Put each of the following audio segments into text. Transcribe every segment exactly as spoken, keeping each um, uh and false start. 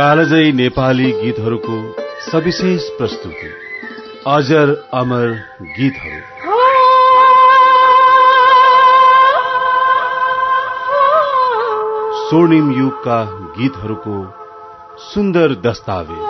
कालजयी नेपाली गीतहरूको सविशेष प्रस्तुति अजर अमर गीतहरू। स्वर्णिम युगका गीतहरूको सुन्दर दस्तावेज।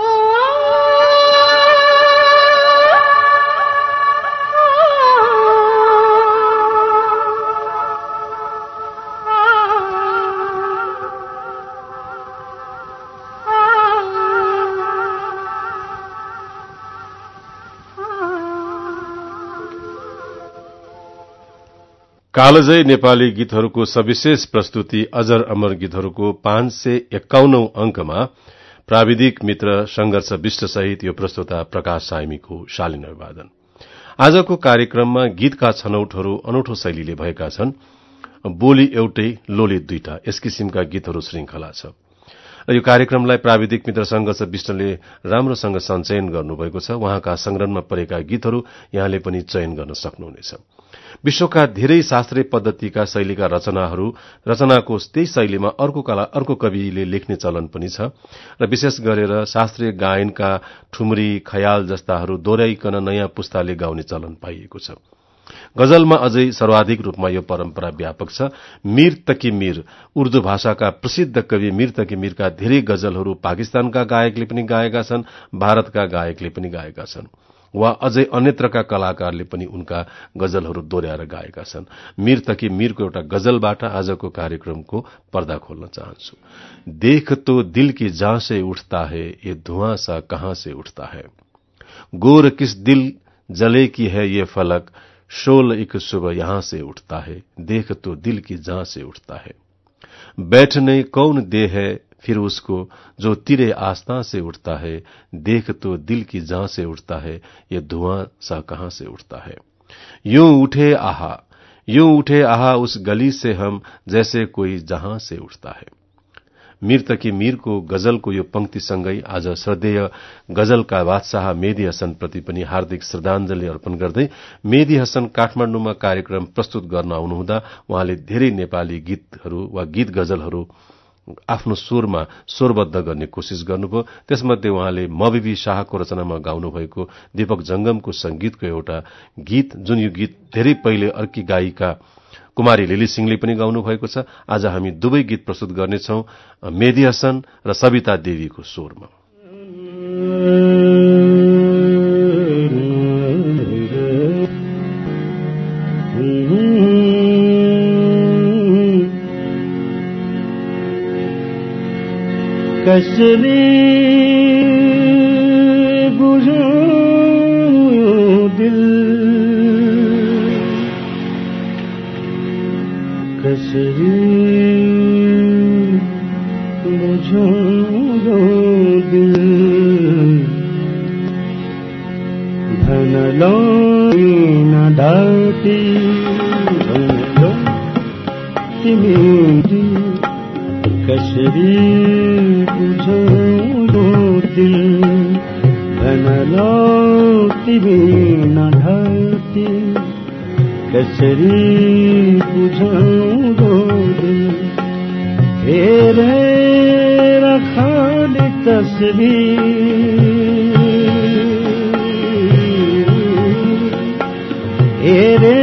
कालजयी नेपाली गीतहरूको सविशेष प्रस्तुति अजर अमर गीतहरूको पाँच सय एकाउन्नौ अंकमा प्राविधिक मित्र संघर्ष विष्ट सहित यो प्रस्तुता प्रकाश साइमीको शालीन अभिवादन। आजको कार्यक्रममा गीतका छनौटहरू अनौठो शैलीले भएका छन्। बोली एउटै लोले दुईटा यस किसिमका गीतहरू श्रृंखला छ। यो कार्यक्रमलाई प्राविधिक मित्र संघर्ष विष्टले राम्रोसँग सञ्चयन गर्नुभएको छ। उहाँका संग्रहणमा परेका गीतहरू यहाँले पनि चयन गर्न सक्नुहुनेछ। विश्वका धेरै शास्त्रीय पद्धतिका शैलीका रचनाहरू रचनाको त्यही शैलीमा अर्को कला अर्को कविले लेख्ने चलन पनि छ र विशेष गरेर शास्त्रीय गायनका ठुमरी खयाल जस्ताहरू दोहोर्याइकन नयाँ पुस्ताले गाउने चलन पाइएको छ। गजलमा अझै सर्वाधिक रूपमा यो परम्परा व्यापक छ। मीर तकी मीर उर्दू भाषाका प्रसिद्ध कवि मीर तकी मीरका धेरै गजलहरू पाकिस्तानका गायकले पनि गाएका छन्, भारतका गायकले पनि गाएका छन् वा अझै अन्यत्रका कलाकारले पनि उनका गजलहरू दोहोर्याएर गाएका छन्। मीर तकी मीरको एउटा गजलबाट आजको कार्यक्रमको पर्दा खोल्न चाहन्छु। देख तो दिल की जहां से उठता है ये धुआं सा कहां से उठता है, गोर किस दिल जले की है ये फलक, शोल एक सुबह यहां से उठता है, देख तो दिल की जहां से उठता है। बैठने कौन दे है फिर उसको जो तिरे आस्था से उठता है, देख तो दिल की जहां से उठता है ये धुआं सा कहां से उठता है। यूं उठे आहा यूं उठे आहा उस गली से हम जैसे कोई जहां से उठता है। मीर तकी मीरको गजलको यो पंक्तिसँगै आज श्रद्धेय गजलका बादशाह मेहदी हसन प्रति पनि हार्दिक श्रद्धाञ्जली अर्पण गर्दै मेहदी हसन काठमाडौँमा कार्यक्रम प्रस्तुत गर्न आउनुहुँदा उहाँले धेरै नेपाली गीतहरू वा गीत गजलहरू आफ्नो स्वरमा स्वरबद्ध गर्ने कोशिश गर्नुभयो। त्यसमध्ये उहाँले मबिबी शाहको रचनामा गाउनुभएको दीपक जंगमको संगीतको एउटा गीत, जुन यो गीत धेरै पहिले अर्की गायिका कुमारी लिली सिंहले पनि गाउनु भएको छ। आज हामी दुवै गीत प्रस्तुत गर्नेछौं मेहदी हसन र सविता देवीको स्वरमा। कसरी बुझो दिल, कसरी बुझो दिल, धन लो न डाटी धन लो तिमी, कसरी बुझो दिल, धन लो तिमी न ढाटी, कसरी बुझो दिल। हेरे रखाली तस्वीर, हेरे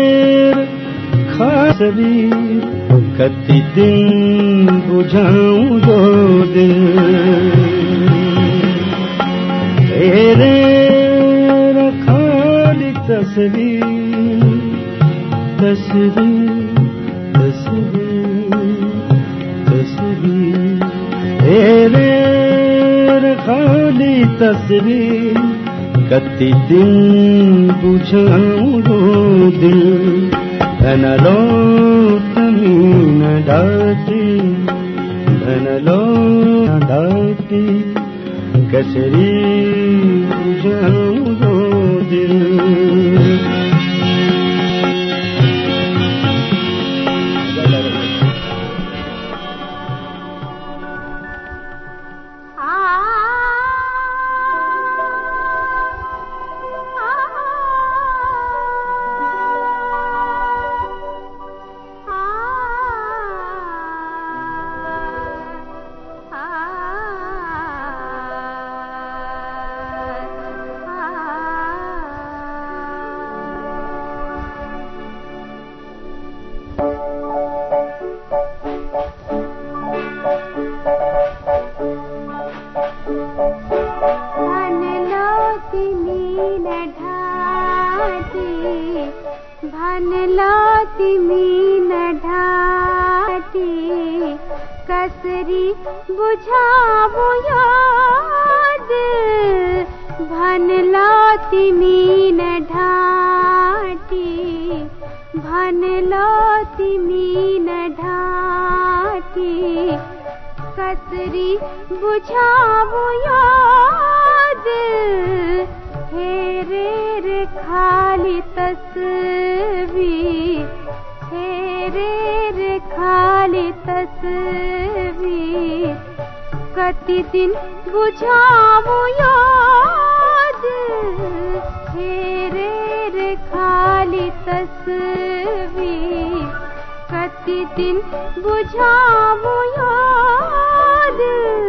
तस्वीर, कति दिन बुझाऊं दो दिल। हेरे रखाली तस्वीर, तस्वीर तस्वीर तस्वीर, हेरे रखाली तस्वीर, कति दिन बुझाऊं दो दिल। धन लो तमी न डाटी धन लो न डाटी, कसरी बुझाऊं दो दिल। ah भन्ला तिमी न ढाटी कसरी बुझावो याद भन्ला तिमी न ढाटी भन्ला तिमी न ढाटी कसरी बुझावो याद हेरे रे खाली तस्वीर हेरे रे खाली तस्वीर कति दिन बुझावो याद हेरे रे खाली तस्वीर कति दिन बुझावो याद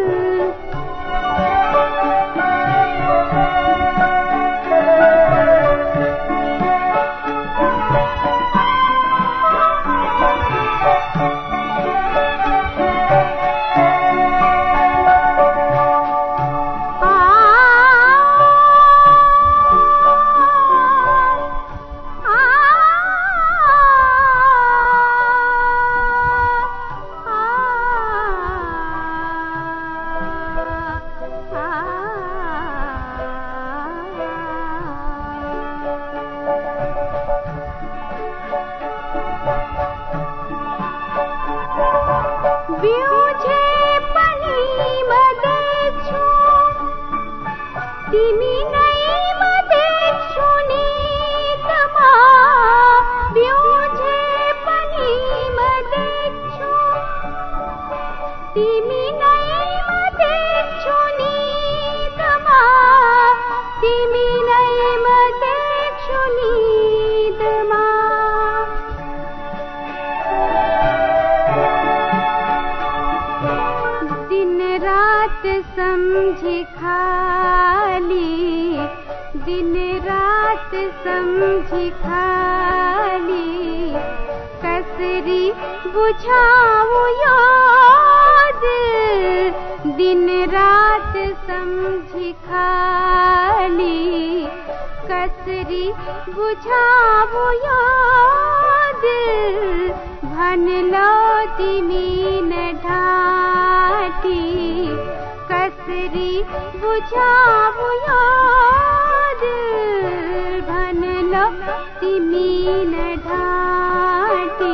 समझी खाली दिन रात समझी खाली कसरी बुझावो याद दिन रात समझी खाली कसरी बुझावो याद भन्ला तिमी न ढाटी कसरी बुझावो याद भन्ला तिमी न ढाटी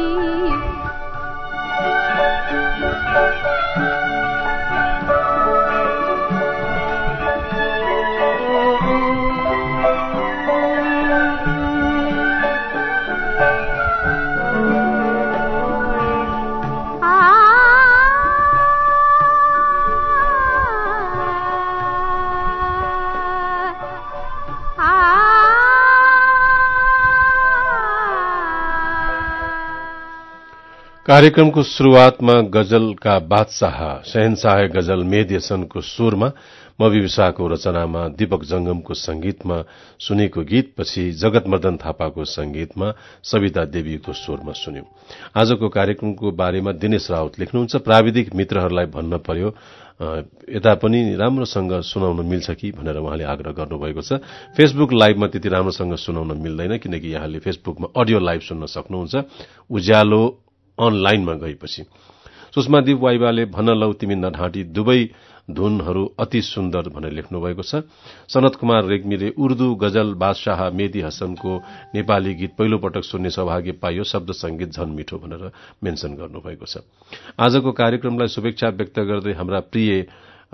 कार्यक्रमको शुरूआतमा गजलका बादशाह शहनशाह गजल मेहदी हसनको सुरमा मवि विशाको रचनामा दीपक जंगमको संगीतमा सुनेको गीत पछि जगतमर्दन थापाको संगीतमा सविता देवीको स्वरमा सुन्यौं। आजको कार्यक्रमको बारेमा दिनेश राउत लेख्नुहुन्छ, प्राविधिक मित्रहरूलाई भन्न पर्यो यता पनि राम्रोसँग सुनाउन मिल्छ कि भनेर उहाँले आग्रह गर्नुभएको छ। फेसबुक लाइभमा त्यति राम्रोसँग सुनाउन मिल्दैन किनकि यहाँले फेसबुकमा अडियो लाइभ सुन्न सक्नुहुन्छ उज्यालो अनलाइनमा गएपछि। सुषमा दिप वाइबाले भन्न लौ तिमी नढाँटी दुवै धुनहरू अति सुन्दर भनेर लेख्नु भएको छ। सनत कुमार रेग्मीले उर्दू गजल बादशाह मेहदी हसनको नेपाली गीत पहिलो पटक सुन्ने सौभाग्य पाइयो, शब्द संगीत झन मिठो भनेर मेन्सन गर्नुभएको छ। आजको कार्यक्रमलाई शुभेच्छा व्यक्त गर्दै हाम्रा प्रिय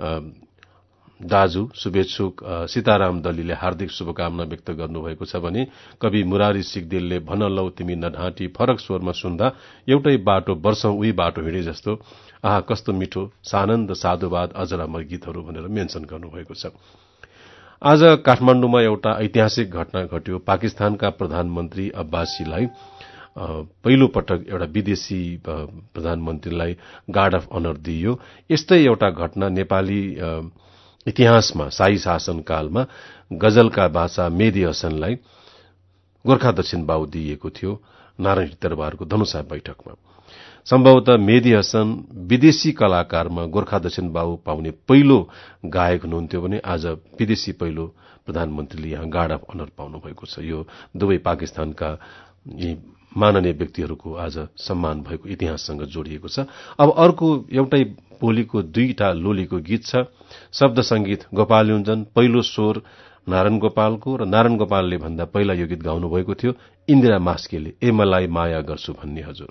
दाजु शुभेच्छुक सीताराम दलीले हार्दिक शुभकामना व्यक्त गर्नुभएको छ भने कवि मुरारी सिगदेलले भन लौ तिमी नढाँटी फरक स्वरमा सुन्दा एउटै बाटो वर्षौं उही बाटो हिँडे जस्तो, आहा कस्तो मिठो सानन्द साधुवाद अजर अमर गीतहरू भनेर मेन्सन गर्नुभएको छ। आज काठमाण्डुमा एउटा ऐतिहासिक घटना घट्यो। पाकिस्तानका प्रधानमन्त्री अब्बासीलाई पहिलो पटक एउटा विदेशी प्रधानमन्त्रीलाई गार्ड अफ अनर दिइयो। यस्तै एउटा घटना नेपाली इतिहासमा शाही शासनकालमा गजलका बादशाह मेहदी हसनलाई गोर्खा दक्षिण बाहु दिइएको थियो नारायणी दरबारको धनुषा बैठकमा। सम्भवतः मेहदी हसन विदेशी कलाकारमा गोर्खा दक्षिण बाहु पाउने पहिलो गायक हुनुहुन्थ्यो भने आज विदेशी पहिलो प्रधानमन्त्रीले यहाँ गार्ड अफ अनर पाउनु भएको छ। यो दुवै पाकिस्तानका माननीय व्यक्तिहरूको आज सम्मान भएको इतिहाससँग जोडिएको छ। अब अर्को एउटै बोलीको दुईटा लोलीको गीत छ। शब्द संगीत गोपाल युञ्जन, पहिलो स्वर नारायण गोपालको र नारायण गोपालले भन्दा पहिला यो गीत गाउनु भएको थियो इन्दिरा मास्केले, ए मलाई माया गर्छु भन्ने हजुर।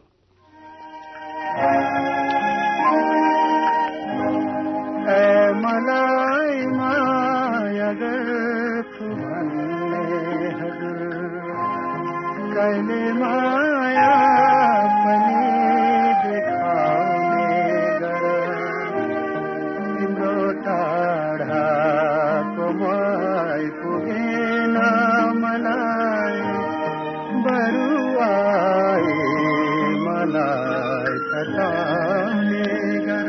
ए मलाई माया गर्छु भन्ने हजुर, कहिले माया पनि देखाउने गर, तिम्रो टाढाको माई पुगेन मलाई, बरु आए मलाई सताउने गर।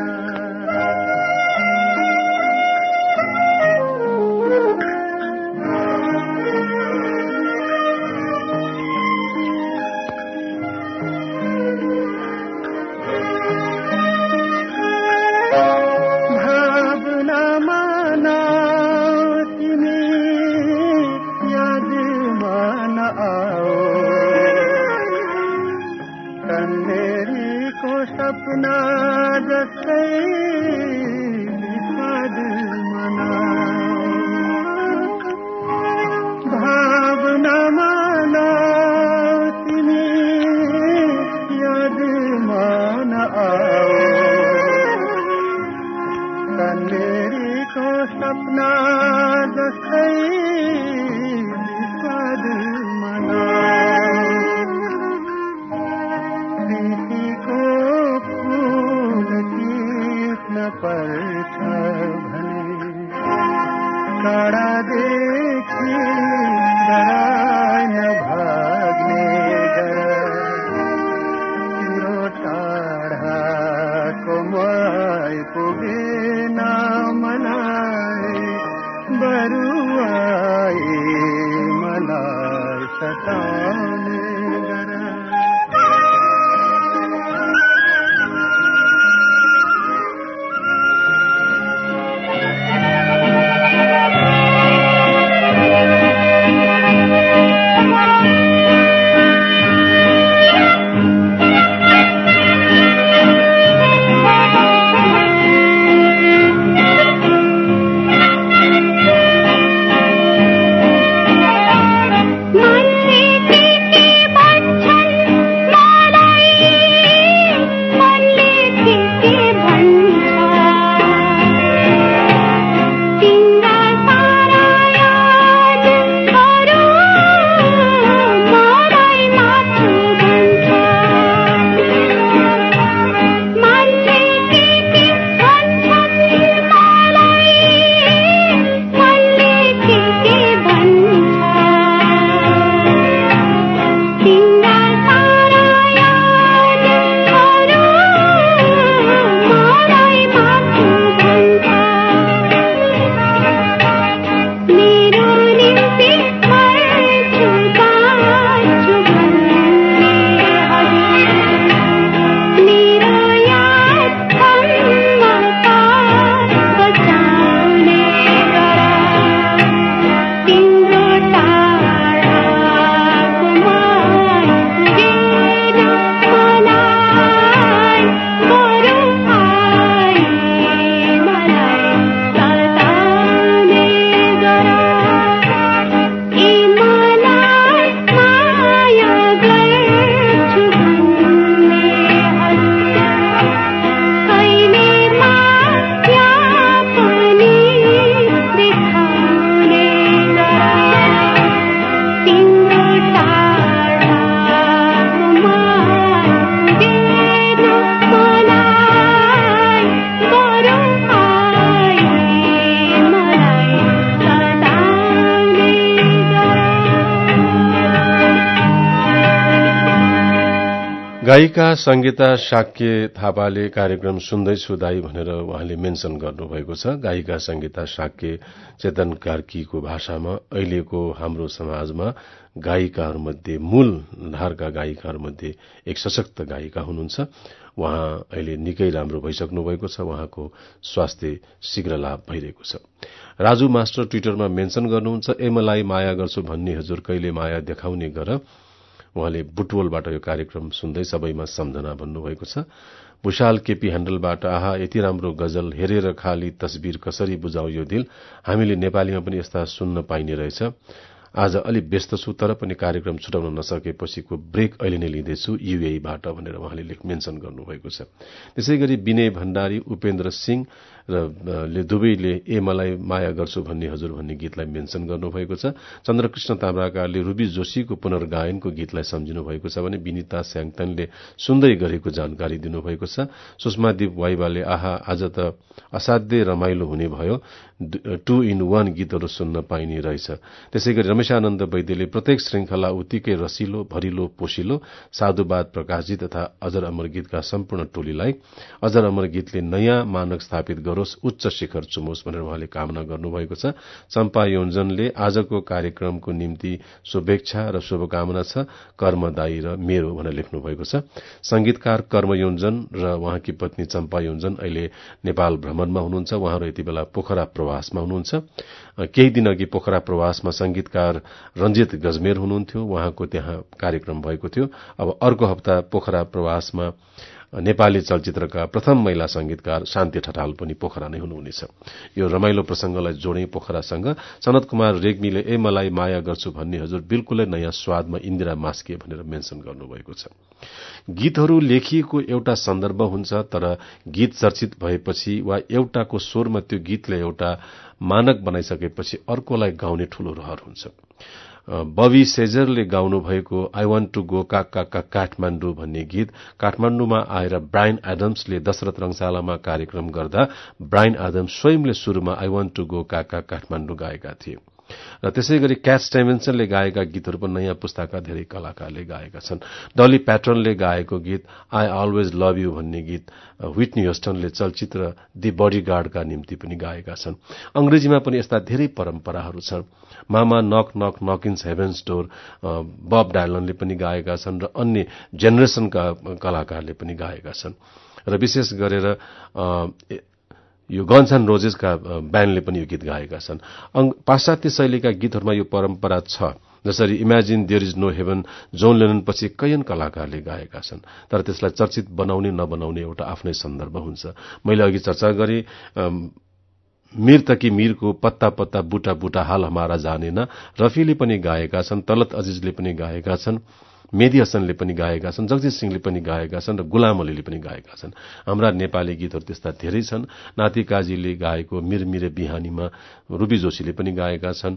सपना जस्तै विषाद मनाऊ, भावना मनाऊ तिमी यादमा नआऊ, कन्नेरीको सपना जस्तै विषाद मनाऊ। पर्छ भने टाढादेखि डराइन भाग्ने गर, तिम्रो टाढाको माई पुगेन मलाई, बरु आए मलाई सताउने गर। गायिका संगीता शाक्य थापाले कार्यक्रम सुन्दैछु दाई भनेर उहाँले मेन्सन गर्नुभएको छ। गायिका संगीता शाक्य चेतन कार्कीको भाषामा अहिलेको हाम्रो समाजमा गायिकाहरूमध्ये मूल धारका गायिकाहरूमध्ये एक सशक्त गायिका हुनुहुन्छ। उहाँ अहिले निकै राम्रो भइसक्नु भएको छ। उहाँको स्वास्थ्य शीघ्र लाभ भइरहेको छ। राजु मास्टर ट्विटरमा मेन्सन गर्नुहुन्छ, ए मलाई माया गर्छु भन्ने हजुर कहिले माया देखाउने गर, उहाँले बुटवलबाट यो कार्यक्रम सुन्दै सबैमा सम्झना भन्नुभएको छ। भुषाल केपी ह्यान्डलबाट आहा यति राम्रो गजल हेरेर खाली तस्बिर कसरी बुझाउ यो दिल, हामीले नेपालीमा पनि यस्ता सुन्न पाइने रहेछ। आज अलि व्यस्त छु तर पनि कार्यक्रम छुटाउन नसकेपछिको ब्रेक अहिले नै लिँदैछु युएईबाट भनेर उहाँले लेख मेन्सन गर्नुभएको छ। त्यसैगरी विनय भण्डारी, उपेन्द्र सिंह र ले दुवैले ए मलाई माया गर्छु भन्ने हजुर भन्ने गीतलाई मेन्सन गर्नुभएको छ। चन्द्रकृष्ण ताम्राकारले रुबी जोशीको पुनर्गायनको गीतलाई सम्झिनु भएको छ भने विनिता स्याङतनले सुन्दै गरेको जानकारी दिनुभएको छ। सुषमादीप वाइबाले आहा आज त असाध्यै रमाइलो हुने भयो, टू इन वान गीतहरू सुन्न पाइने रहेछ। त्यसैगरी रमेशानन्द वैद्यले प्रत्येक श्रृंखला उत्तिकै रसिलो भरिलो पोसिलो साधुवाद प्रकाशजी तथा अजर अमर गीतका सम्पूर्ण टोलीलाई अजर अमर गीतले नयाँ मानक स्थापित गरोस्, उच्च शिखर चुमोस् भनेर उहाँले कामना गर्नुभएको छ। चम्पा योन्जनले आजको कार्यक्रमको निम्ति शुभेच्छा र शुभकामना छ, कर्मदायी र मेरो भनेर लेख्नु भएको छ। संगीतकार कर्म योन्जन र उहाँकी पत्नी चम्पा योन्जन अहिले नेपाल भ्रमणमा हुनुहुन्छ। उहाँहरू यति बेला पोखरा प्रवासमा हुनुहुन्छ। केही दिन अघि पोखरा प्रवासमा संगीतकार रञ्जित गजमेर हुनुहुन्थ्यो, उहाँको त्यहाँ कार्यक्रम भएको थियो। अब अर्को हप्ता पोखरा प्रवासमा नेपाली चलचित्रका प्रथम महिला संगीतकार शान्ति ठटाल पनि पोखरा नै हुनुहुनेछ। यो रमाइलो प्रसंगलाई जोडे पोखरासँग सनत कुमार रेग्मीले ए मलाई माया गर्छु भन्ने हजुर बिल्कुलै नयाँ स्वादमा इन्दिरा मास्के भनेर मेन्सन गर्नुभएको छ। गीतहरू लेखिएको एउटा सन्दर्भ हुन्छ तर गीत चर्चित भएपछि वा एउटाको स्वरमा त्यो गीतले एउटा मानक बनाइसकेपछि अर्कोलाई गाउने ठूलो रहर हुन्छ। बबी सेजरले गाउनु भएको आई वान्ट टू गो काका का काठमाण्डु भन्ने गीत काठमाण्डुमा आएर ब्रायन एडम्सले दशरथ रंगशालामा कार्यक्रम गर्दा ब्रायन एडम्स स्वयंले शुरूमा आई वान्ट टू गो काका काठमाण्डु गाएका थिए। र त्यसैगरी क्याट स्टेभेन्सनले गाएका गीतहरू पनि नयाँ पुस्ताका धेरै कलाकारले गाएका छन्। डली प्याटर्नले गाएको गीत आई अलवेज लभ यू भन्ने गीत व्हिटनी ह्युस्टनले चलचित्र दि बडीगार्डका निम्ति पनि गाएका छन्। अंग्रेजीमा पनि यस्ता धेरै परम्पराहरू छन्। मामा नक नक नक इन हेभन्स डोर बब डायलनले पनि गाएका छन् र अन्य जेनेरेसनका कलाकारले पनि गाएका छन्। र विशेष गरेर यो गन्स एन्ड रोजेसका ब्यान्डले पनि यो गीत गाएका छन्। पाश्चात्य शैलीका गीतहरूमा यो परम्परा छ। जसरी imagine there is no heaven John Lennon पछि कैयन कलाकारले गाएका छन्, तर त्यसलाई चर्चित बनाउने नबनाउने एउटा आफ्नै सन्दर्भ हुन्छ। मैले अघि चर्चा गरे मीर तकी मीरको पत्ता पत्ता बुटा बुटा हाल हमारा जानेन रफीले पनि गाएका छन्, तलत अजिजले पनि गाएका छन्, मेदी हसनले पनि गाएका छन्, जगजित सिंहले पनि गाएका छन् र गुलाम अलीले पनि गाएका छन्। हाम्रा नेपाली गीतहरू त्यस्ता धेरै छन्। नाति काजीले गाएको मिरमिरे बिहानीमा रुबी जोशीले पनि गाएका छन्।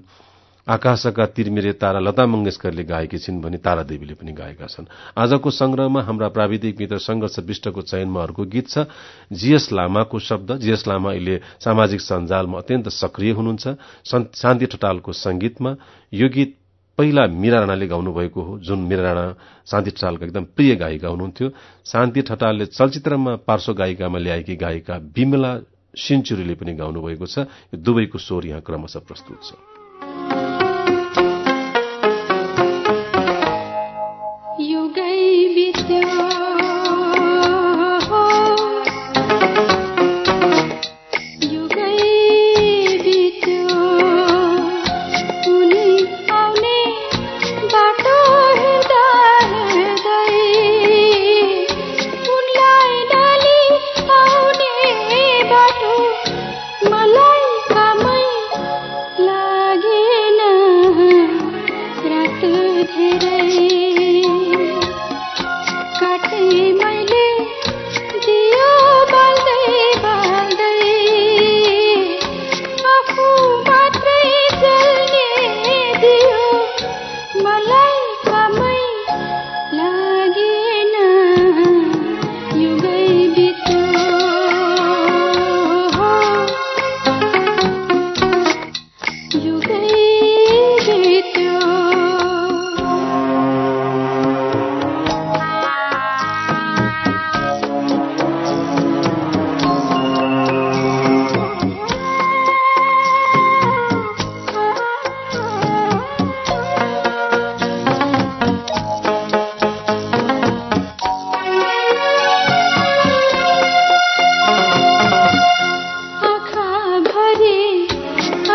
आकाशका तिरमिरे तारा लता मंगेशकरले गाएकी छिन् भने तारादेवीले पनि गाएका छन्। आजको संग्रहमा हाम्रा प्राविधिक मित्र संघर्ष विष्टको चयनमा अर्को गीत छ जीएस लामाको शब्द। जीएस लामा अहिले सामाजिक सञ्जालमा अत्यन्त सक्रिय हुनुहुन्छ। शान्ति ठटालको संगीतमा यो गीत पहिला मीरा राणाले गाउनु भएको हो, जुन मीरा राणा शान्ति ठटालका एकदम प्रिय गायिका हुनुहुन्थ्यो। शान्ति ठटालले चलचित्रमा पार्श्व गायिकामा ल्याएकी गायिका बिमला सिन्चुरीले पनि गाउनु भएको छ। यो दुवैको स्वर यहाँ क्रमशः प्रस्तुत छ।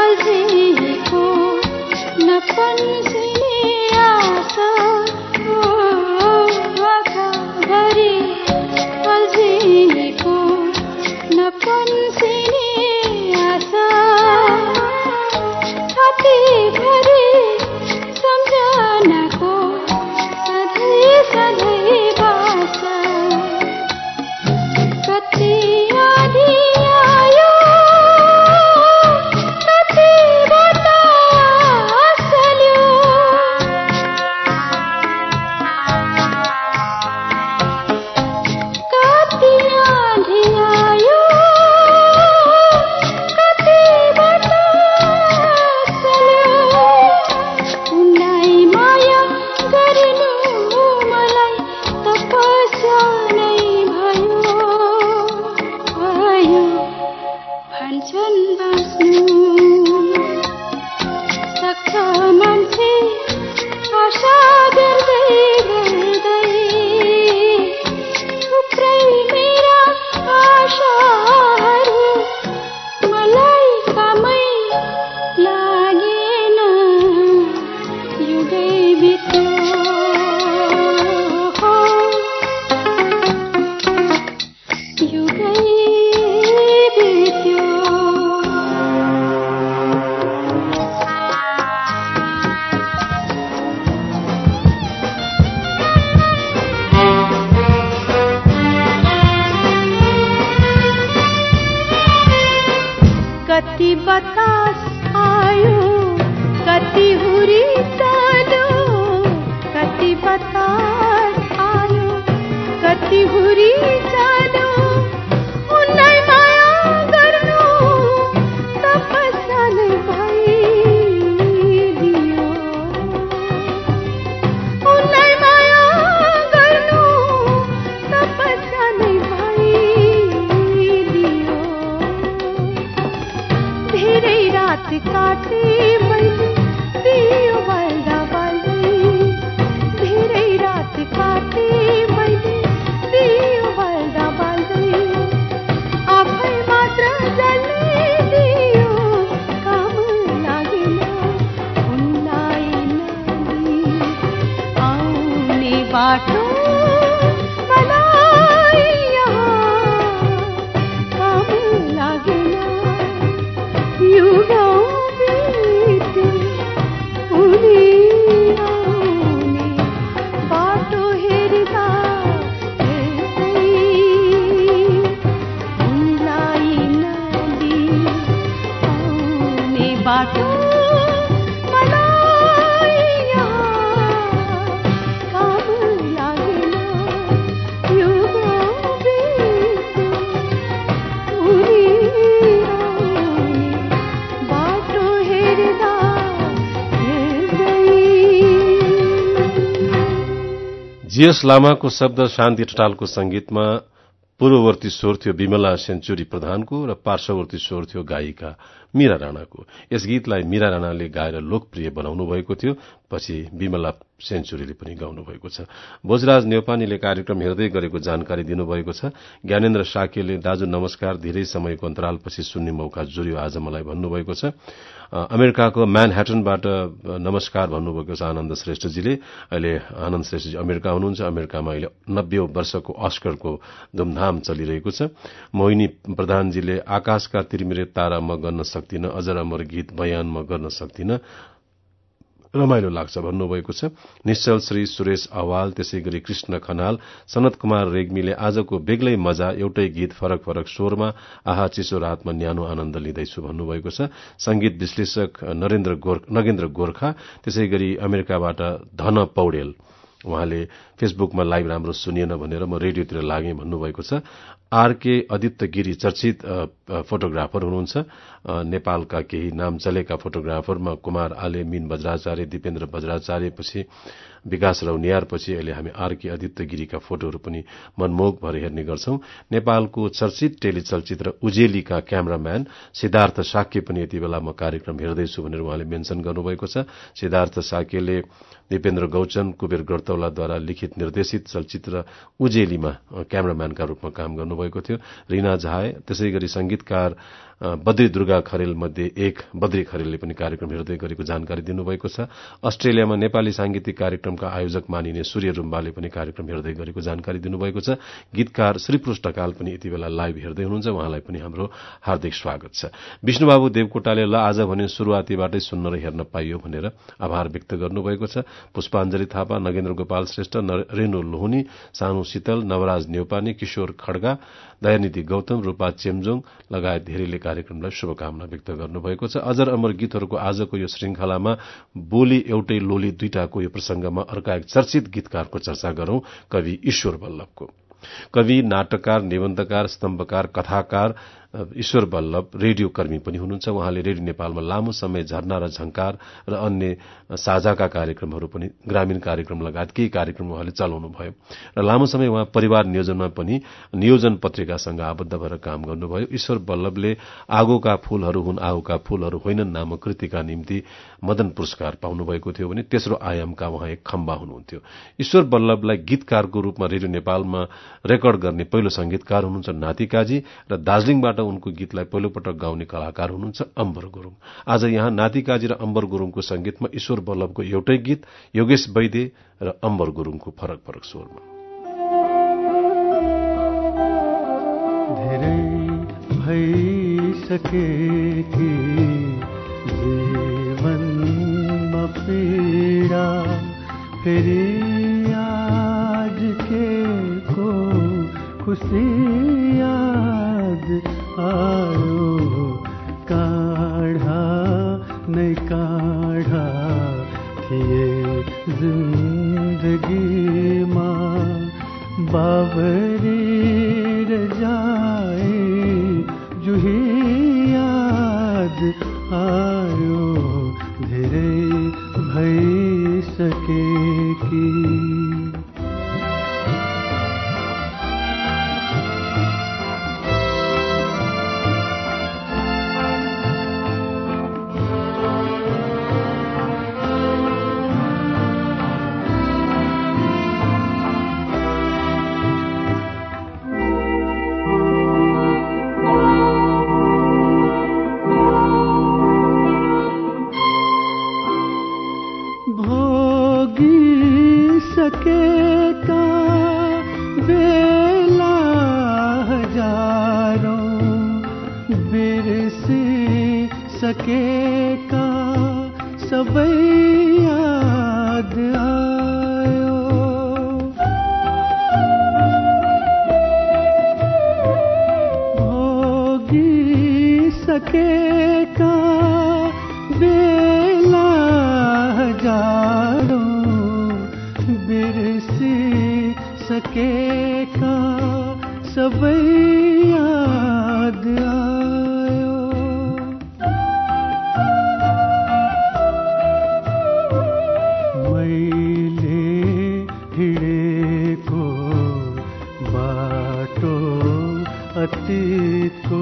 पंछी आशा हुरी चालो उनलाई माया गर्नु तपस्या नै भइदियो उनलाई माया गर्नु तपस्या नै भइदियो धेरै रात काटे मैले दियो बल्दा बल्दै धेरै रात काटे मैले दियो बल्दा बल्दै आफै मात्र जल्ने दियो काम लागेन उनलाई नदी आउने बाटो मलाई यहाँ काम लागेन यो गाउँ बित्यो उनी आउने बाटो हेर्दा हेर्दै उनलाई नदी आउने बाटो मलाई यहाँ काम लागेन यो गाउँ बित्यो उनी आउने बाटो हेर्दा जीएस लामाको शब्द, शान्ति ठटालको संगीतमा पूर्ववर्ती स्वर थियो विमला सेन्चुरी प्रधानको र पार्श्ववर्ती स्वर थियो गायिका मीरा राणाको। यस गीतलाई मीरा राणाले गाएर लोकप्रिय बनाउनु भएको थियो, पछि विमला सेन्चुरीले पनि गाउनु भएको छ। भोजराज न्यौपानेले कार्यक्रम हेर्दै गरेको जानकारी दिनुभएको छ। ज्ञानेन्द्र साकेले दाजु नमस्कार, धेरै समयको अन्तरालपछि सुन्ने मौका जुर्यो आज मलाई भन्नुभएको छ। अमेरिकाको म्यानह्याटनबाट नमस्कार भन्नुभएको छ आनन्द श्रेष्ठजीले। अहिले आनन्द श्रेष्ठजी अमेरिका हुनुहुन्छ। अमेरिकामा अहिले नब्बे वर्षको अस्करको धुमधाम चलिरहेको छ। मोहिनी प्रधानजीले आकाशका तिरमिरे तारा म गर्न सक्दिन, अजर अमर गीत बयान म गर्न सक्दिन, रमाइलो लाग्छ भन्नुभएको छ। निश्चल श्री सुरेश अवाल, त्यसै गरी कृष्ण खनाल, सनत कुमार रेग्मीले आजको बेग्लै मजा, एउटै गीत फरक फरक स्वरमा, आहा चिसो रातमा न्यानो आनन्द लिँदैछु भन्नुभएको छ। संगीत विश्लेषक नरेन्द्र गोर्खा नगेन्द्र गोर्खा, त्यसै गरी अमेरिकाबाट धन पौडेल, उहाँले फेसबुकमा लाइभ राम्रो सुनिएन भनेर म रेडियोतिर लागेँ भन्नुभएको छ। आरके आदित्य गिरी चर्चित फोटोग्राफर हुनुहुन्छ। नेपालका केही नाम चलेका फोटोग्राफरमा कुमार आले, मीन बज्राचार्य, दिपेन्द्र बज्राचार्य, पछि विकास रौनियार, पछि अहिले हामी आरके आदित्य गिरीका फोटोहरू पनि मनमोहक भएर हेर्ने गर्छौं। नेपालको चर्चित टेलिचलचित्र उजेलीका क्यामेराम्यान सिद्धार्थ साक्य पनि यति बेला म कार्यक्रम हेर्दैछु भनेर उहाँले मेन्सन गर्नुभएको छ। सिद्धार्थ साक्यले दिपेन्द्र गौचन, कुबेर गर्तौलाद्वारा लिखित निर्देशित चलचित्र उजेलीमा क्यामेराम्यानका रूपमा काम गर्नुभएको थियो। रीना झाए, त्यसै गरी संगीतकार बद्री दुर्गा खरेल मध्ये एक बद्री खरेलले पनि कार्यक्रम हेर्दै गरेको जानकारी दिनुभएको छ। अस्ट्रेलियामा नेपाली सांगीतिक कार्यक्रमका आयोजक मानिने सूर्य रुम्बाले पनि कार्यक्रम हेर्दै गरेको जानकारी दिनुभएको छ। गीतकार श्रीपुरुष ढकाल पनि यति बेला लाइभ हेर्दै हुनुहुन्छ, उहाँलाई पनि हाम्रो हार्दिक स्वागत छ। विष्णुबाबु देवकोटाले ल आज भने शुरूआतीबाटै सुन्न र हेर्न पाइयो भनेर आभार व्यक्त गर्नुभएको छ। पुष्पाञ्जली थापा, नगेन्द्र गोपाल श्रेष्ठ, रेणु लोहनी, सानु शीतल, नवराज न्यौपाने, किशोर खड्गा, दयानिधि गौतम, रूपा चेम्जोङ लगायत धेरैले कार्यक्रमलाई शुभकामना व्यक्त गर्नुभएको छ। अजर अमर गीतहरूको आजको यो श्रृंखलामा बोली एउटै लोली दुईटाको यो प्रसंगमा अर्का एक चर्चित गीतकारको चर्चा गरौं, कवि ईश्वर बल्लभको। कवि, नाटककार, निबन्धकार, स्तम्भकार, कथाकार ईश्वर बल्लभ रेडियो कर्मी पनि हुनुहुन्छ। उहाँले रेडियो नेपालमा लामो समय झरना र झंकार र अन्य साझाका कार्यक्रमहरू पनि, ग्रामीण कार्यक्रम लगायत केही कार्यक्रम उहाँले चलाउनु भयो र लामो समय उहाँ परिवार नियोजनमा पनि नियोजन पत्रिकासँग आबद्ध भएर काम गर्नुभयो। ईश्वर बल्लभले आगोका फूलहरू हुन् आगोका फूलहरू होइनन् नामक कृतिका निम्ति मदन पुरस्कार पाउनुभएको थियो भने तेस्रो आयामका उहाँ एक खम्बा हुनुहुन्थ्यो। ईश्वर बल्लभलाई गीतकारको रूपमा रेडियो नेपालमा रेकर्ड गर्ने पहिलो संगीतकार हुनुहुन्छ नातिकाजी र दार्जीलिङबाट उनको गीतलाई पहिलोपटक गाउने कलाकार हुनुहुन्छ अम्बर गुरुङ। आज यहाँ नातिकाजी र अम्बर गुरुङको संगीतमा ईश्वर बल्लभको एउटै गीत, योगेश वैद्य र अम्बर गुरुङको फरक फरक स्वरमा। धेरै भइसके कि जीवनमा पीडा, फेरि आज के को खुशी याद आयो, काढा नै काढा थिए जिन्दगीमा बाबरी रजाए जुही याद आयो धेरै भइसकेकी सकेका बेला हजारों बिरसी सकेका सबै याद आयो भोगी सकेका बेला हजारों बिरसी सकेका सबै याद आयो मैले हिँडेको बाटो अतीतको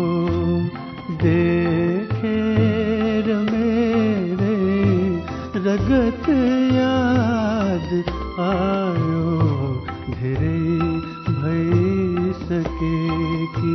देखेर मेरे रगत याद आयो धेरै भइसकेकी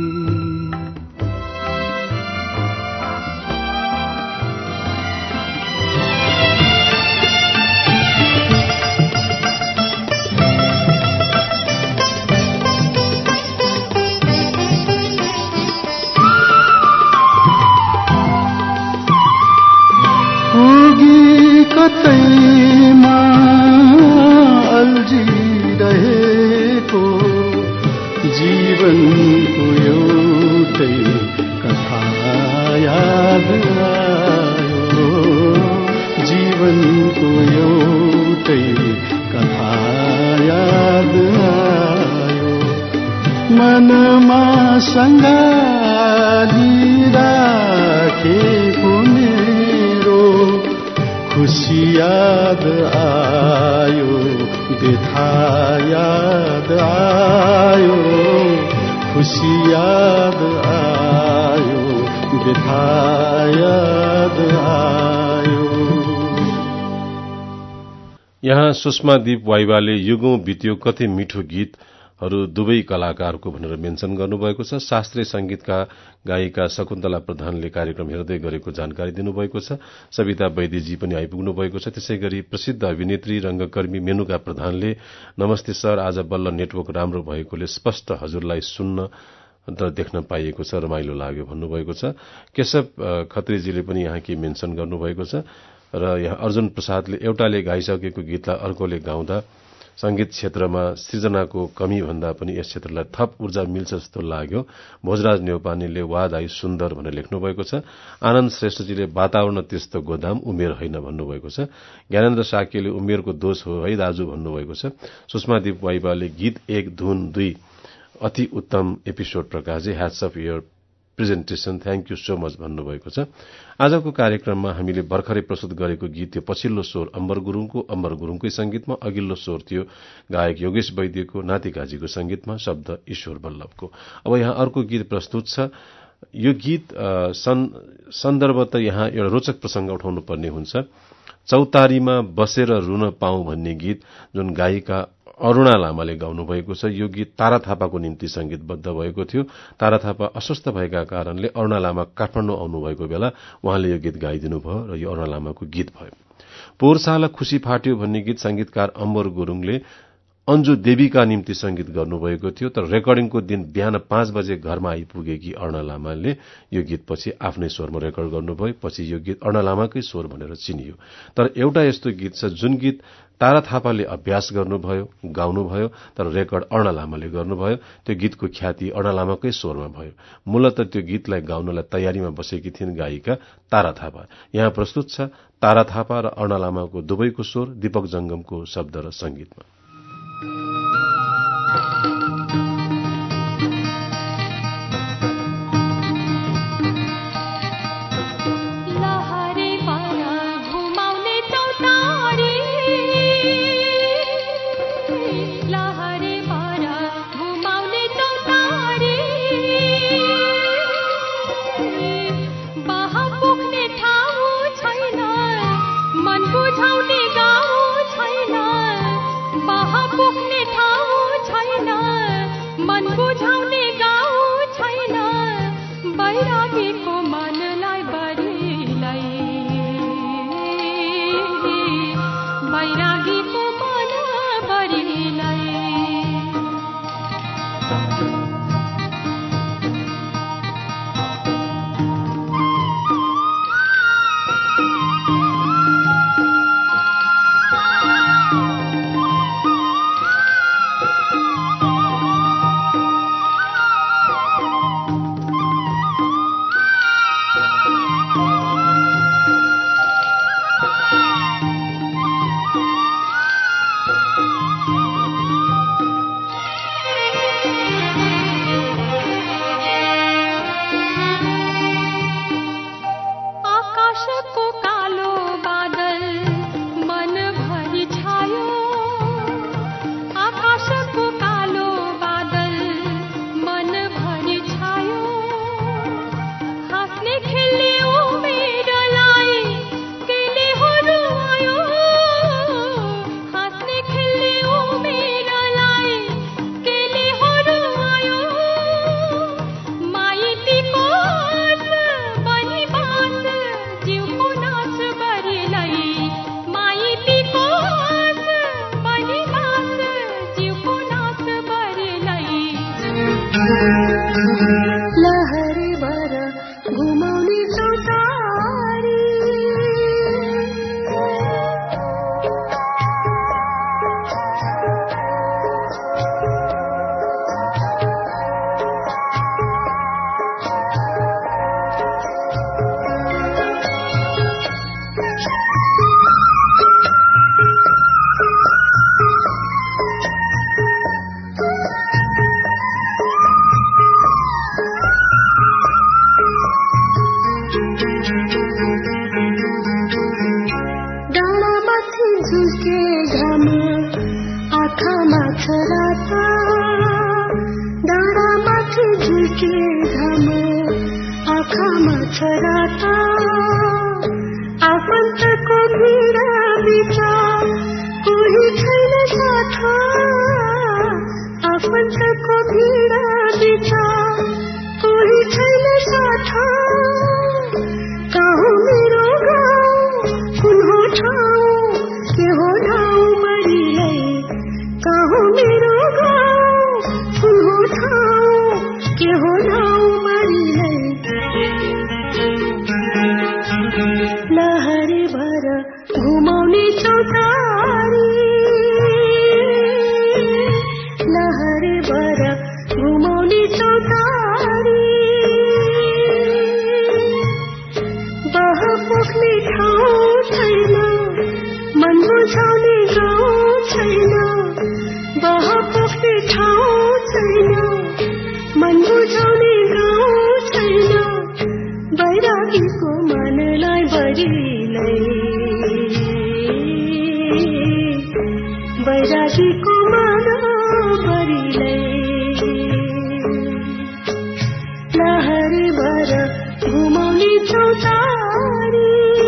पुगी कतैमा अल्झिरहेको जीवनको एउटै कथा याद आयो जीवनको एउटै कथा याद आयो मनमा सँगालिराखेको मेरो खुसी याद आयो व्यथा याद आयो खुसी याद आयो व्यथा याद आयो। यहाँ सुषमा दीप वाइवाले युगौं बित्यो कति मिठो गीतहरू दुवै कलाकारको भनेर मेन्सन गर्नुभएको छ। शास्त्रीय संगीतका गायिका शकुन्तला प्रधानले कार्यक्रम हेर्दै गरेको जानकारी दिनुभएको छ। सविता वैद्यजी पनि आइपुग्नु भएको छ। त्यसै गरी प्रसिद्ध अभिनेत्री रंगकर्मी मेनुका प्रधानले नमस्ते सर, आज बल्ल नेटवर्क राम्रो भएकोले स्पष्ट हजुरलाई सुन्न र देख्न पाइएको छ, रमाइलो लाग्यो भन्नुभएको छ। केशव खत्रीजीले पनि यहाँ के मेन्सन गर्नुभएको छ र यहाँ अर्जुन प्रसादले एउटाले गाइसकेको गीतलाई अर्कोले गाउँदा संगीत क्षेत्रमा सृजनाको कमी भन्दा पनि यस क्षेत्रलाई थप ऊर्जा मिल्छ जस्तो लाग्यो। भोजराज नेउपानेले वाद आई सुन्दर भनेर लेख्नु भएको छ। आनन्द श्रेष्ठजीले वातावरण त्यस्तो गोदाम उमेर होइन भन्नुभएको छ। ज्ञानेन्द्र साकेले उमेरको दोष हो है दाजु भन्नुभएको छ। सुषमादीप वाइबाले गीत एक धुन दुई अति उत्तम episode Prakashji, hats off your presentation, thank you so much भन्नुभएको छ। आजको कार्यक्रममा हामीले भर्खरै प्रस्तुत गरेको गीत थियो पछिल्लो स्वर अम्बर गुरूङको, अम्बर गुरूङकै संगीतमा। अघिल्लो स्वर थियो गायक योगेश वैद्यको, नातिकाजीको संगीतमा, शब्द ईश्वर बल्लभको। अब यहाँ अर्को गीत प्रस्तुत छ। यो गीत सन्दर्भ त यहाँ एउटा रोचक प्रसंग उठाउनु पर्ने हुन्छ। चौतारीमा बसेर रुन पाऊँ भन्ने गीत जुन गायिका अरूणा लामाले गाउनु भएको छ। यो गीत तारा थापाको निम्ति संगीतबद्ध भएको थियो। तारा थापा अस्वस्थ भएका कारणले अरूणा लामा काठमाडौँ आउनुभएको बेला उहाँले यो गीत गाइदिनु भयो र यो अरूणा लामाको गीत भयो। पोहोरसाल खुशी फाट्यो भन्ने गीत संगीतकार अम्बर गुरूङले अन्जु देवीका निम्ति संगीत गर्नुभएको थियो। तर रेकर्डिङको दिन बिहान पाँच बजे घरमा आइपुगेकी अरूणा लामाले यो गीत पछि आफ्नै स्वरमा रेकर्ड गर्नुभयो। पछि यो गीत अरूणा लामाकै स्वर भनेर चिनियो। तर एउटा यस्तो गीत छ जुन गीत तारा थापाले अभ्यास गर्नुभयो, गाउनुभयो, तर रेकर्ड अरूणा लामाले गर्नुभयो। त्यो गीतको ख्याति अरूणा लामाकै स्वरमा भयो। मूलत त्यो गीतलाई गाउनलाई तयारीमा बसेकी थिइन् गायिका तारा थापा। यहाँ प्रस्तुत छ तारा थापा र अरूणा लामाको दुवैको स्वर दीपक जंगमको शब्द र संगीतमा। राता आफन्तको भिड बिच कोही छैन साथ आफन्तको भिड बिच कोही छैन साथ कहाँ मेरो गाउँ कुन हो ठाउँ के हो ठाउँ मरिलाई कहाँ मेरो गाउँ कुन हो ठाउँ के हो ठाउँ मरिलाई लहरी भर घुमाउने चौतारी लहरी भर घुमाउने चौतारी बह पोख्ने ठाउँ छैन मन बुझाउने गाउँ छैन बह पोख्ने ठाउँ छैन मन बुझाउने गाउँ छैन बैरागीको मनलाई बढीलाई बैरागीको मन बढीलाई लहरी भर घुमाउने चौतारी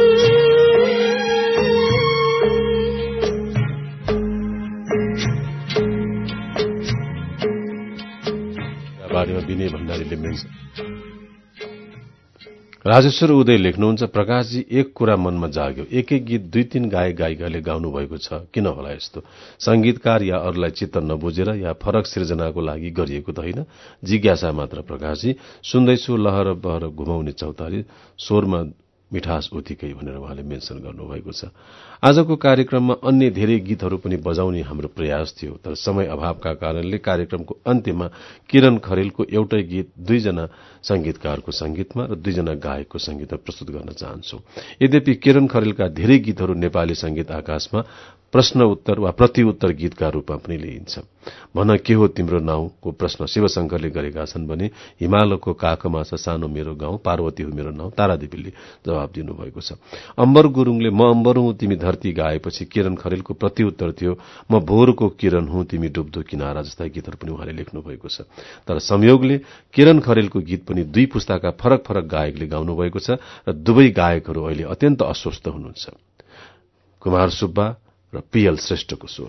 बारेमा विनय भण्डारीले मेन्सन राजेश्वर उदय लेख्नुहुन्छ प्रकाशजी एक कुरा मनमा जाग्यो एक एक गीत दुई तीन गायक गायिकाले गाउनु भएको छ किन होला यस्तो संगीतकार या अरूलाई चित्त नबुझेर या फरक सिर्जनाको लागि गरिएको त होइन जिज्ञासा मात्र प्रकाशजी सुन्दैछु लहर बहर घुमाउने चौतारी स्वरमा मिठास उत्तिकै भनेर उहाँले मेन्सन गर्नुभएको छ आजको कार्यक्रममा अन्य धेरै गीतहरू पनि बजाउने हाम्रो प्रयास थियो तर समय अभावका कारणले कार्यक्रमको अन्त्यमा किरण खरेलको एउटै गीत दुईजना संगीतकारको संगीतमा र दुईजना गायकको संगीतमा प्रस्तुत गर्न चाहन्छौ यद्यपि किरण खरेलका धेरै गीतहरू नेपाली संगीत आकाशमा प्रश्न उत्तर वा प्रतिउत्तर गीतका रूपमा पनि लिइन्छ भन के हो तिम्रो नाउँको प्रश्न शिवशंकरले गरेका छन् भने हिमालयको काखमा छ सानो मेरो गाउँ पार्वती हो मेरो नाउँ तारादेवीले जवाब दिनुभएको छ अम्बर गुरुङले म अम्बर हुँ तिमी धरती गाएपछि किरण खरेलको प्रतिउत्तर थियो म भोरको किरण हुँ तिमी डुब्दो किनारा जस्ता गीतहरू पनि उहाँले लेख्नु भएको छ तर संयोगले किरण खरेलको गीत पनि दुई पुस्ताका फरक फरक गायकले गाउनु भएको छ र दुवै गायकहरू अहिले अत्यन्त अस्वस्थ हुनुहुन्छ कुमार सुब्बा र पीएल श्रेष्ठको स्वर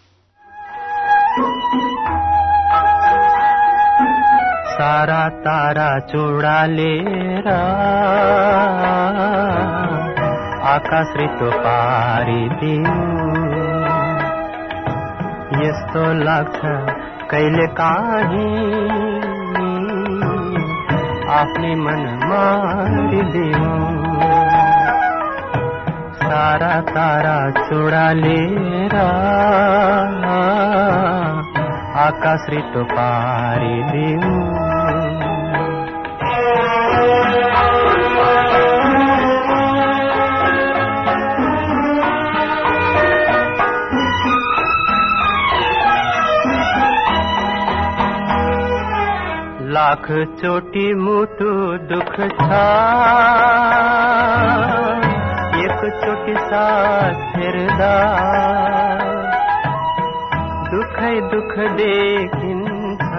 सारा तारा चुडालेर आकाश रितो पारिदिनु यस्तो लाग्छ कहिले काहीँ आफ्नै मन मारिदिनु सारा तारा चुडालेर आकाश रितो पारिदिनु लाख चोटी मुटु दुख छ एक चोटी साथ फेर्दा दुखै दुख देखिन्छ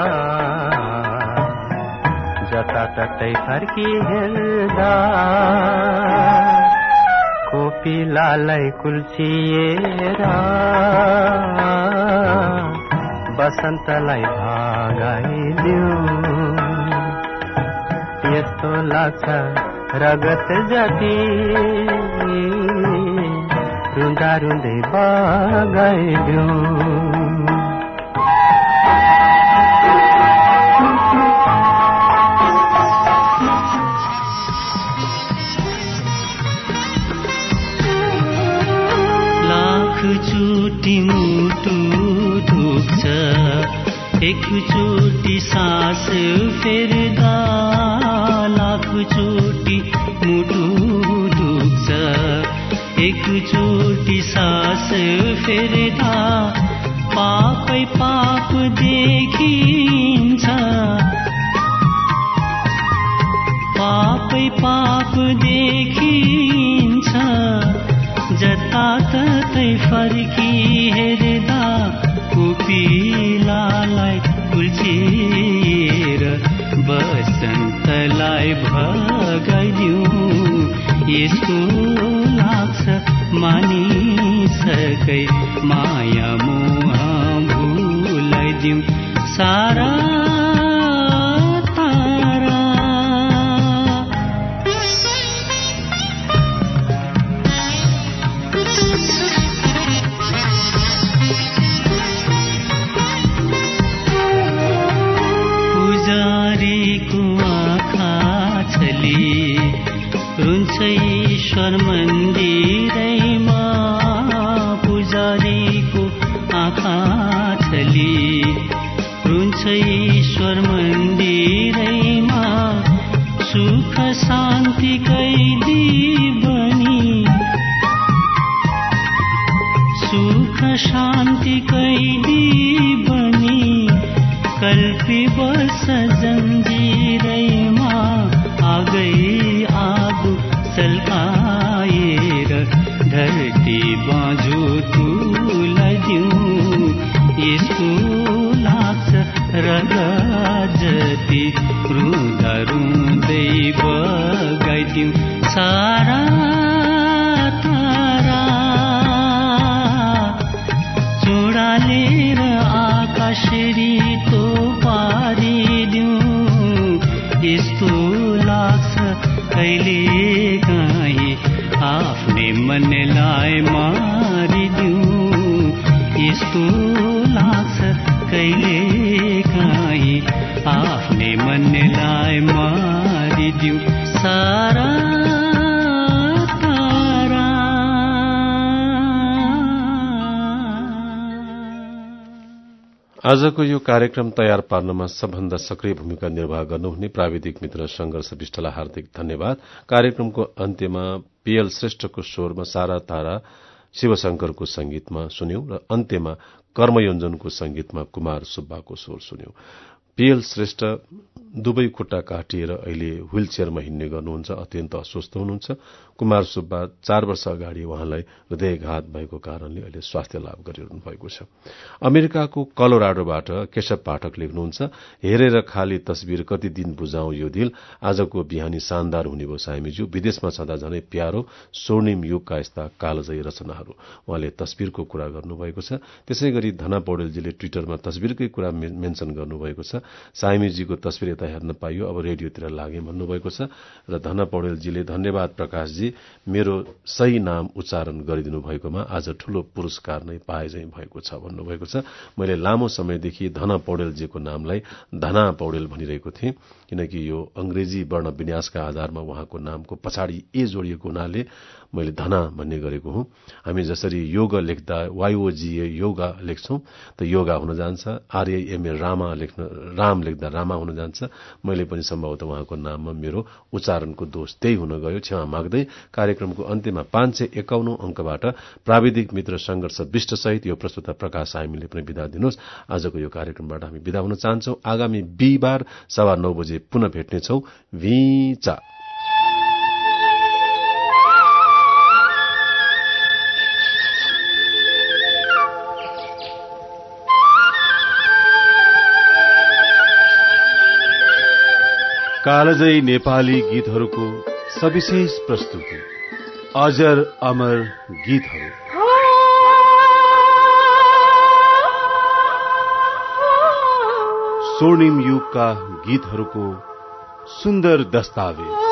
जताततै फर्की हेर्दा कोपिलालाई कुल्चिएर बसन्तलाई भागाइदियो यस्तो लाग्छ रगत जति रुँदा रुँदै बगाइदियो लाख चोटी मुटु दुख्छ एकचोटि सास फेर्दा लाख चोटि मुटु दुख्छ एकचोटि सास फेर्दा पापै पाप देखिन्छ पापै पाप देखिन्छ जताततै फर्की हेर्दा कोपिलालाई कुल्चिएर बसन्तलाई भगाइदिउँ यसको लाग्छ मानिसकै माया मोह भुलाइदिउँ सारा तारा पुजारीको आँखा छली रुन्छ ईश्वर मन्दिरैमा पुजारीको आँखा छली रुन्छ ईश्वर मन्दिरैमा सुख शान्ति कैदी बनी सुख शान्ति कैदी बनी कल्पी बस जन्जिरैमा आगै आगो सल्काएर धरती बाँझो तुलाइदिउँ यसको लाग्छ रगजती रुँदा रुँदै बगाइदिउँ सारा तारा चुडालेर आकाशरी तो पारिदिउँ यस्तो लाग्छ कहिले काहीँ आफ्नै मनलाई मारिदिउँ यस्तो लाग्छ कहिले काहीँ आफ्नै मनलाई मारिदिउँ सारा तारा आजको यो कार्यक्रम तयार पार्नमा सबभन्दा सक्रिय भूमिका निर्वाह गर्नुहुने प्राविधिक मित्र संघर्ष विष्टलाई हार्दिक धन्यवाद। कार्यक्रमको अन्त्यमा पीएल श्रेष्ठको स्वरमा सारा तारा शिवशंकरको संगीतमा सुन्यौं र अन्त्यमा कर्मयोञ्जनको संगीतमा कुमार सुब्बाको स्वर सुन्यौं। पीएल श्रेष्ठ दुवै खुट्टा काटिएर अहिले व्हील चेयरमा हिँड्ने गर्नुहुन्छ, अत्यन्त अस्वस्थ हुनुहुन्छ। कुमार सुब्बा चार वर्ष अगाडि उहाँलाई हृदयघात भएको कारणले अहिले स्वास्थ्य लाभ गरिरहनु भएको छ। अमेरिकाको कलोराडोबाट केशव पाठक लेख्नुहुन्छ, हेरेर खाली तस्बिर कति दिन बुझाउँ यो दिल, आजको बिहानी शानदार हुने भयो सामीज्यू, विदेशमा छँदा झनै प्यारो स्वर्णिम युगका यस्ता कालजयी रचनाहरू। उहाँले तस्बिरको कुरा गर्नुभएको छ। त्यसै गरी धना पौडेलजीले ट्विटरमा तस्बिरकै कुरा मेन्सन गर्नुभएको छ। सामीजीको तस्बिर यता हेर्न पाइयो, अब रेडियोतिर लागे भन्नुभएको छ। र धना पौडेलजीले धन्यवाद प्रकाशजी, मेरो सही नाम उच्चारण गरिदिनु भएकोमा आज ठूलो पुरस्कार नै पाए चाहिँ भएको छ भन्नुभएको छ। मैले लामो समयदेखि धना पौडेलजीको नामलाई धना पौडेल भनिरहेको थिएँ, किनकि यो अंग्रेजी वर्ण विन्यासका आधारमा उहाँको नामको पछाडि ए जोडिएको हुनाले मैले धना भन्ने गरेको हुँ। हामी जसरी योग लेख्दा वाईओजीए योगा लेख्छौं त योगा हुन जान्छ, आरएएमए रामा लेख्न राम लेख्दा रामा हुन जान्छ। मैले पनि सम्भवतः उहाँको नाममा मेरो उच्चारणको दोष त्यही हुन गयो, क्षमा माग्दै कार्यक्रमको अन्त्यमा पाँच सय एकाउन्न अंकबाट प्राविधिक मित्र संघर्ष विष्ट सहित यो प्रस्तुता प्रकाश हामीले पनि विदा दिनुहोस्। आजको यो कार्यक्रमबाट हामी विदा हुन चाहन्छौं। आगामी बिहीबार सवा नौ बजे पुनः भेट्नेछौं। भिचा कालजयी नेपाली गीतहरूको सविशेष प्रस्तुति अजर अमर गीतहरू। स्वर्णिम युगका गीतहरूको सुन्दर दस्तावेज।